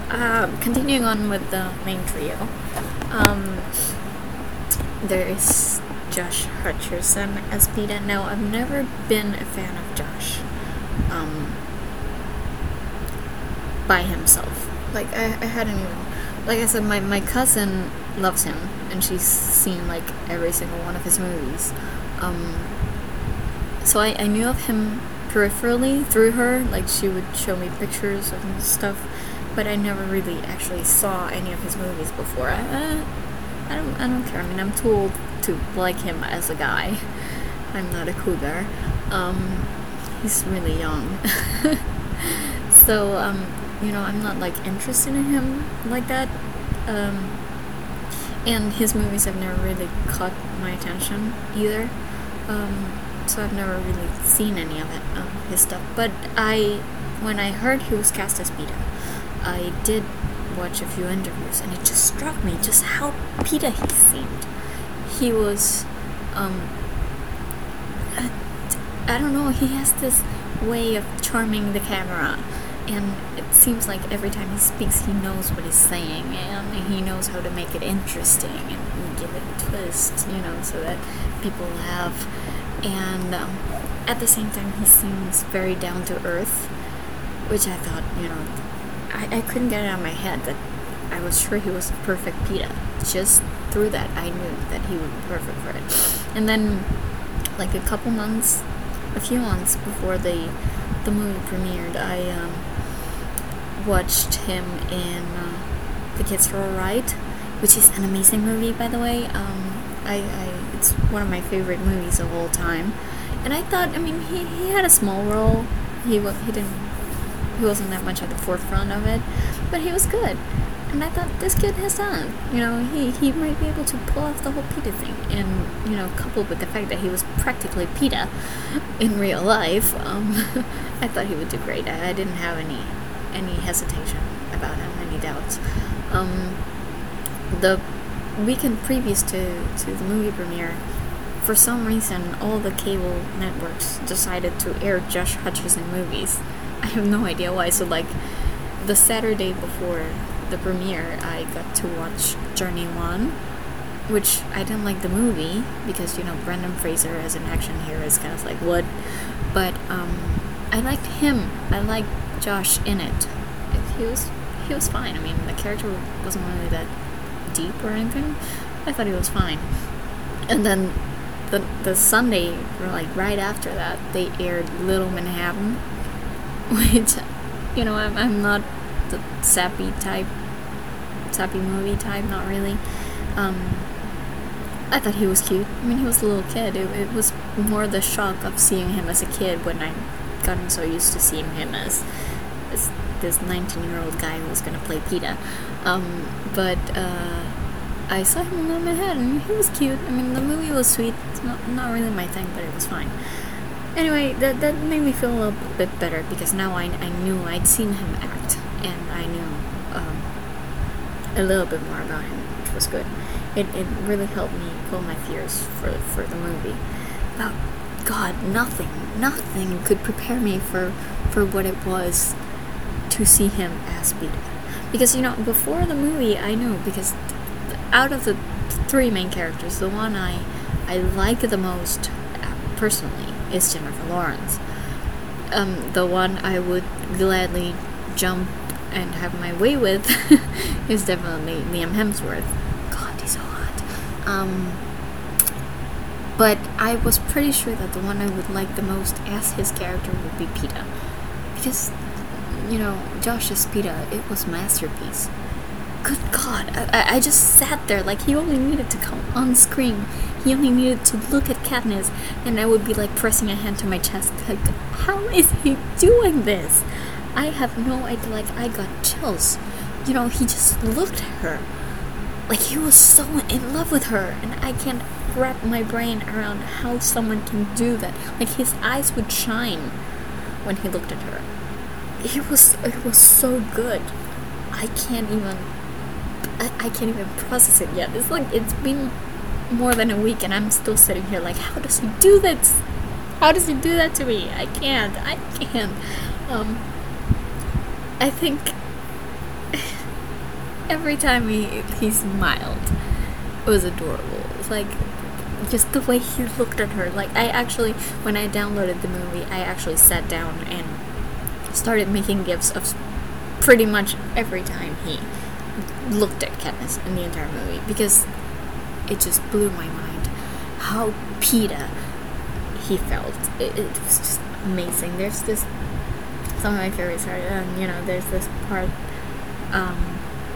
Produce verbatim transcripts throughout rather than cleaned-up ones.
uh, continuing on with the main trio, um, there is Josh Hutcherson as Peeta. Now, I've never been a fan of Josh um, by himself. Like, I, I hadn't even... Like I said, my, my cousin loves him, and she's seen, like, every single one of his movies. Um, so I, I knew of him peripherally through her. Like, she would show me pictures of his stuff, but I never really actually saw any of his movies before. I, uh, I don't I don't care. I mean, I'm too old to like him as a guy. I'm not a cougar. Um, he's really young. So, um, you know, I'm not, like, interested in him like that. Um, and his movies have never really caught my attention either. Um, so I've never really seen any of it, um, his stuff. But I, when I heard he was cast as Peeta, I did watch a few interviews, and it just struck me just how Peeta he seemed. He was, um, I, I don't know, he has this way of charming the camera, and it seems like every time he speaks, he knows what he's saying, and he knows how to make it interesting and give it a twist, you know, so that people laugh. And um, at the same time, he seems very down to earth, which I thought, you know, I, I couldn't get it out of my head that I was sure he was the perfect Peeta. Just through that, I knew that he would be perfect for it. And then, like a couple months, a few months before the the movie premiered, I um, watched him in uh, The Kids for a Ride, which is an amazing movie, by the way. Um, I, I it's one of my favorite movies of all time. And I thought, I mean, he, he had a small role. He was he didn't he wasn't that much at the forefront of it, but he was good. And I thought, this kid has talent. You know, he, he might be able to pull off the whole Peeta thing. And, you know, coupled with the fact that he was practically Peeta in real life, um, I thought he would do great. I, I didn't have any any hesitation about him, any doubts. Um, the weekend previous to, to the movie premiere, for some reason, all the cable networks decided to air Josh Hutcherson movies. I have no idea why. So, like, the Saturday before the premiere, I got to watch Journey One, which I didn't like the movie because, you know, Brendan Fraser as an action hero is kind of like, what? But um, I liked him. I liked Josh in it. He was he was fine. I mean, the character wasn't really that deep or anything. I thought he was fine. And then the the Sunday, or like right after that, they aired Little Manhattan, which, you know, I'm I'm not the sappy type, sappy movie type, not really. Um, I thought he was cute. I mean, he was a little kid. It, it was more the shock of seeing him as a kid when I gotten so used to seeing him as, as this nineteen-year-old guy who was going to play Peeta. Um, but uh, I saw him in Little Manhattan. He was cute. I mean, the movie was sweet. It's not, not really my thing, but it was fine. Anyway, that that made me feel a little bit better because now I, I knew I'd seen him act, and I knew um, a little bit more about him, which was good. It it really helped me quell my fears for for the movie. But God, nothing, nothing could prepare me for for what it was to see him as Peeta. Because, you know, before the movie, I knew, because out of the three main characters, the one I I like the most uh, personally is Jennifer Lawrence. Um, the one I would gladly jump and have my way with is definitely Liam Hemsworth. God, he's so hot. Um, but I was pretty sure that the one I would like the most as his character would be Peeta. Because, you know, Josh's Peeta, it was masterpiece. Good God, I, I just sat there like he only needed to come on screen. He only needed to look at Katniss, and I would be like pressing a hand to my chest, like, how is he doing this? I have no idea. Like, I got chills. You know, he just looked at her like he was so in love with her, and I can't wrap my brain around how someone can do that. Like, his eyes would shine when he looked at her. It was it was so good. I can't even. I, I can't even process it yet. It's like, it's been more than a week and I'm still sitting here like, how does he do this? How does he do that to me? I can't. I can't. Um, I think every time he he smiled, it was adorable. It's like just the way he looked at her. Like I actually, when I downloaded the movie, I actually sat down and started making gifs of pretty much every time he looked at Katniss in the entire movie, because it just blew my mind how Peeta he felt. It, it was just amazing. There's this, some of my favorites are, um, you know, there's this part um,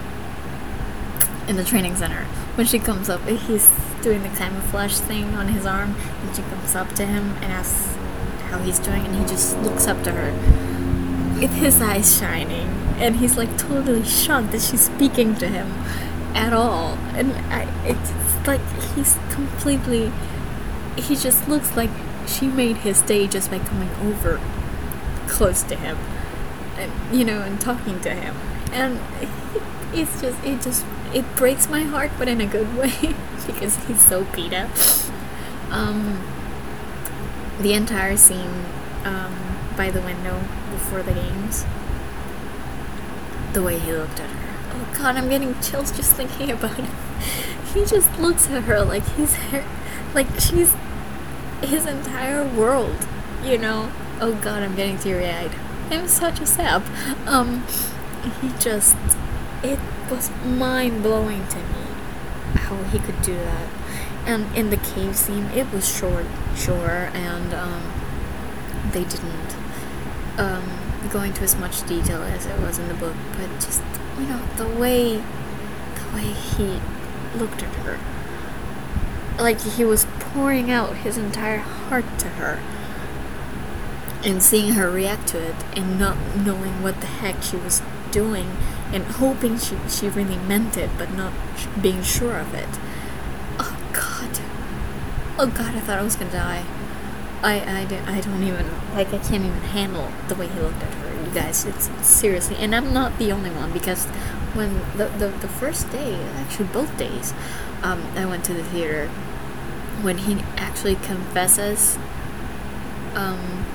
in the training center when she comes up, he's doing the camouflage thing on his arm, and she comes up to him and asks how he's doing, and he just looks up to her with his eyes shining, and he's like totally shocked that she's speaking to him at all. And I, it's like he's completely, he just looks like she made his day just by coming over close to him, and you know, and talking to him. And it's just, it just, it breaks my heart, but in a good way, because he's so Peeta. Um, the entire scene um, by the window before the games, the way he looked at her. Oh God, I'm getting chills just thinking about it. He just looks at her like he's her, like she's his entire world, you know. Oh God, I'm getting teary-eyed. I'm such a sap. Um, he just, it was mind-blowing to me how he could do that. And in the cave scene, it was short, sure, and um, they didn't um, go into as much detail as it was in the book, but just, you know, the way, the way he looked at her, like he was pouring out his entire heart to her, and seeing her react to it, and not knowing what the heck she was doing, and hoping she, she really meant it, but not sh- being sure of it. Oh God. Oh God, I thought I was gonna die. I, I, did, I don't even, like, I can't even handle the way he looked at her, you guys. It's, it's seriously, and I'm not the only one, because when the, the, the first day, actually both days, um, I went to the theater, when he actually confesses, um,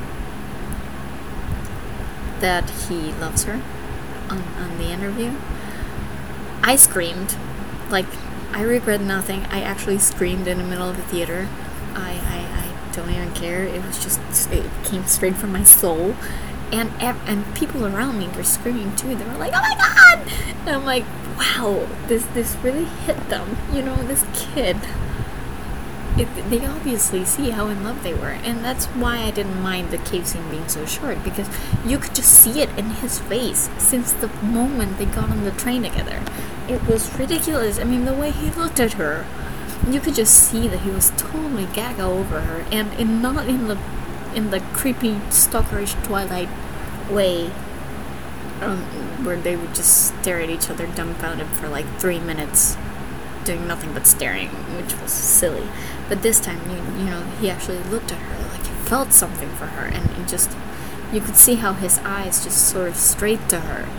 that he loves her on, on the interview, I screamed. Like, I regret nothing. I actually screamed in the middle of the theater. I, I, I don't even care. It was just, it came straight from my soul. And and people around me were screaming too. They were like, oh my God! And I'm like, wow, this, this really hit them. You know, this kid. It, they obviously see how in love they were, and that's why I didn't mind the cave scene being so short, because you could just see it in his face since the moment they got on the train together. It was ridiculous. I mean, the way he looked at her, you could just see that he was totally gaga over her, and in not in the in the creepy stalkerish Twilight way, um, where they would just stare at each other dumbfounded for like three minutes. Doing nothing but staring, which was silly. But this time, you you know, he actually looked at her like he felt something for her, and it just, you could see how his eyes just sort of strayed to her,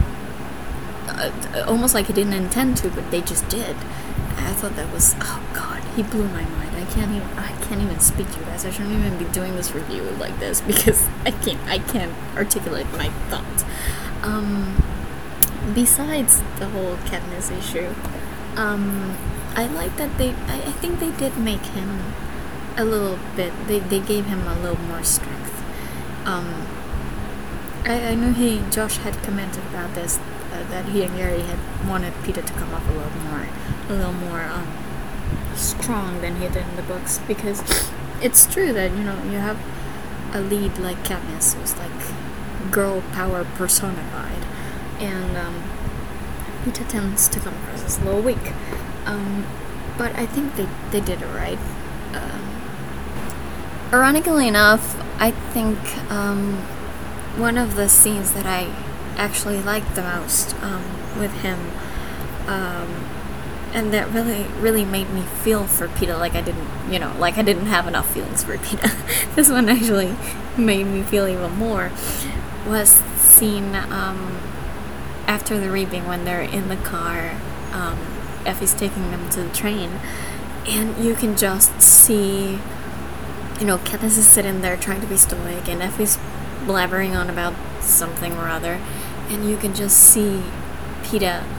uh, almost like he didn't intend to, but they just did. I thought that was, oh God, he blew my mind. I can't even, I can't even speak to you guys. I shouldn't even be doing this review like this, because I can't, I can't articulate my thoughts. Um, besides the whole Katniss issue, Um, I like that they, I, I think they did make him a little bit, they, they gave him a little more strength. Um, I, I knew he, Josh had commented about this, uh, that he and Gary had wanted Peeta to come off a little more, a little more, um, strong than he did in the books, because it's true that, you know, you have a lead like Katniss, who's like girl power personified, and, um, Peeta tends to come across as a little weak, um, but I think they, they did it right. Um, ironically enough, I think um, one of the scenes that I actually liked the most um, with him, um, and that really, really made me feel for Peeta, like I didn't, you know, like I didn't have enough feelings for Peeta. This one actually made me feel even more, was scene, um, after the reaping, when they're in the car, um, Effie's taking them to the train, and you can just see, you know, Katniss is sitting there trying to be stoic, and Effie's blabbering on about something or other, and you can just see Peeta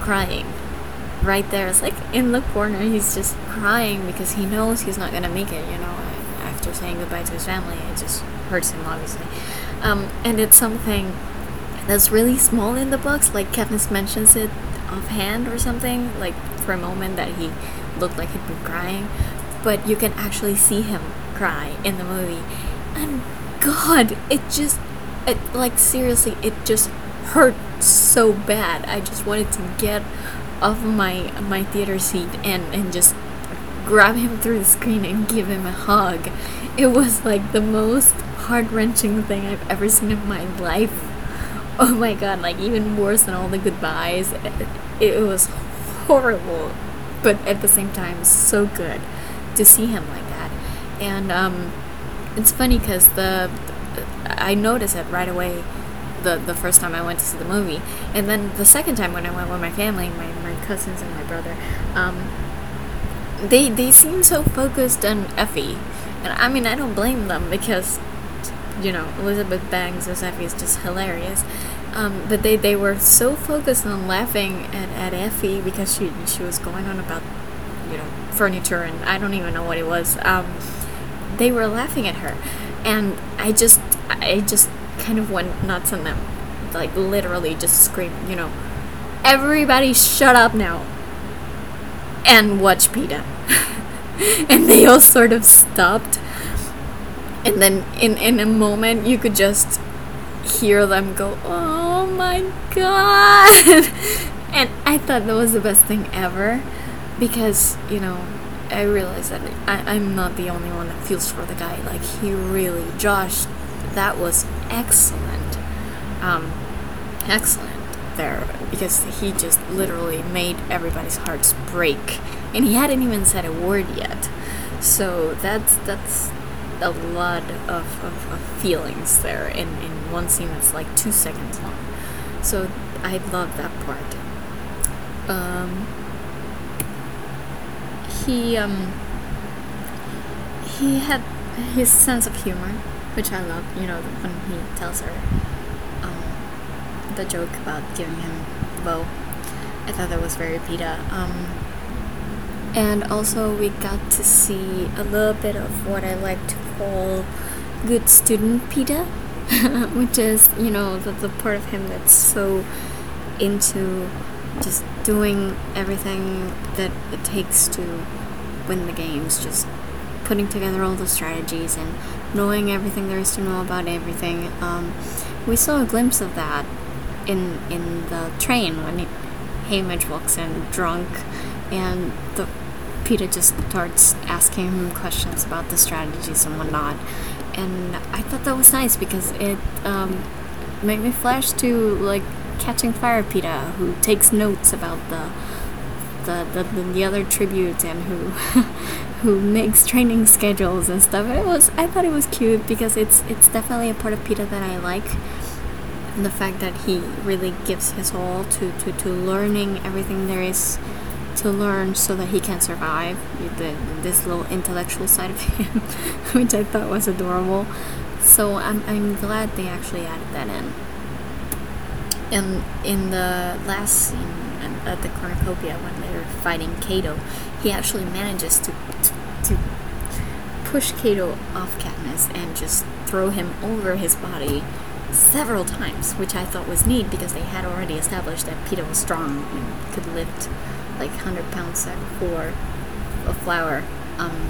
crying. Right there, it's like in the corner, he's just crying because he knows he's not gonna make it, you know, after saying goodbye to his family. It just hurts him, obviously. Um, and it's something that's really small in the books, like Katniss mentions it offhand or something, like for a moment that he looked like he'd been crying, but you can actually see him cry in the movie. And God, it just, it, like seriously, it just hurt so bad. I just wanted to get off my my theater seat and, and just grab him through the screen and give him a hug. It was like the most heart-wrenching thing I've ever seen in my life. Oh my God, like even worse than all the goodbyes. It, it was horrible, but at the same time so good to see him like that. And um, it's funny because the, the I noticed it right away the the first time I went to see the movie, and then the second time when I went with my family, my, my cousins and my brother, um, they they seem so focused on Effie, and I mean I don't blame them because, you know, Elizabeth Banks as Effie is just hilarious, um, but they, they were so focused on laughing at, at Effie because she she was going on about, you know, furniture and I don't even know what it was. Um, they were laughing at her, and I just I just. kind of went nuts on them, like literally just screamed, you know, everybody shut up now and watch Peeta. And they all sort of stopped, and then in in a moment you could just hear them go, oh my God. And I thought that was the best thing ever, because, you know, I realized that I, I'm not the only one that feels for the guy. Like, he really, Josh, that was excellent, um, excellent there, because he just literally made everybody's hearts break, and he hadn't even said a word yet. So that's that's a lot of, of, of feelings there in, in one scene that's like two seconds long. So I love that part. Um, he um, he had his sense of humor, which I love, you know, when he tells her um, the joke about giving him bow. I thought that was very Peeta. Um, and also we got to see a little bit of what I like to call good student Peeta, which is, you know, the, the part of him that's so into just doing everything that it takes to win the games, just putting together all the strategies and knowing everything there is to know about everything. Um, we saw a glimpse of that in in the train when he, Haymitch walks in drunk, and the Peeta just starts asking him questions about the strategies and whatnot. And I thought that was nice because it um, made me flash to like Catching Fire Peeta, who takes notes about the the the, the, the other tributes and who who makes training schedules and stuff. It was I thought it was cute because it's it's definitely a part of Peeta that I like. And the fact that he really gives his all to, to, to learning everything there is to learn so that he can survive, the, this little intellectual side of him, which I thought was adorable. So I'm I'm glad they actually added that in. And in the last scene at the cornucopia when they're fighting Cato, he actually manages to, to, to push Cato off Katniss and just throw him over his body several times, which I thought was neat because they had already established that Peeta was strong and could lift like one hundred pound sack for a flower. Um,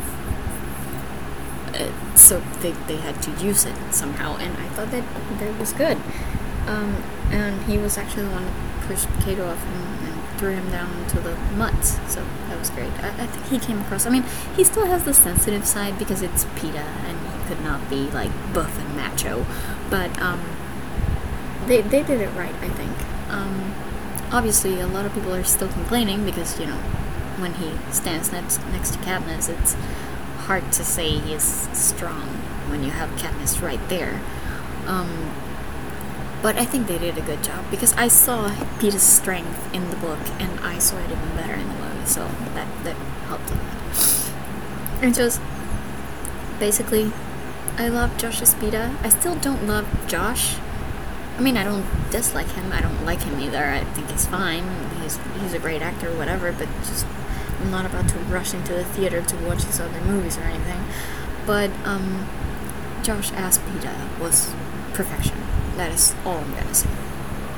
uh, so they, they had to use it somehow, and I thought that that was good. Um, and he was actually the one that pushed Cato off him and threw him down into the mud, so that was great. I, I think he came across, I mean, he still has the sensitive side because it's Peeta and he could not be like buff and macho, but um, they, they did it right, I think. Um, obviously a lot of people are still complaining because, you know, when he stands next, next to Katniss, it's hard to say he is strong when you have Katniss right there. Um, But I think they did a good job because I saw Peeta's strength in the book and I saw it even better in the movie, so that, that helped a lot. And just basically, I love Josh's Peeta. I still don't love Josh I mean, I don't dislike him. I don't like him either. I think he's fine. He's he's a great actor, whatever. But just I'm not about to rush into the theater to watch his other movies or anything. But um, Josh Aspida was perfection. That is all I'm gonna say.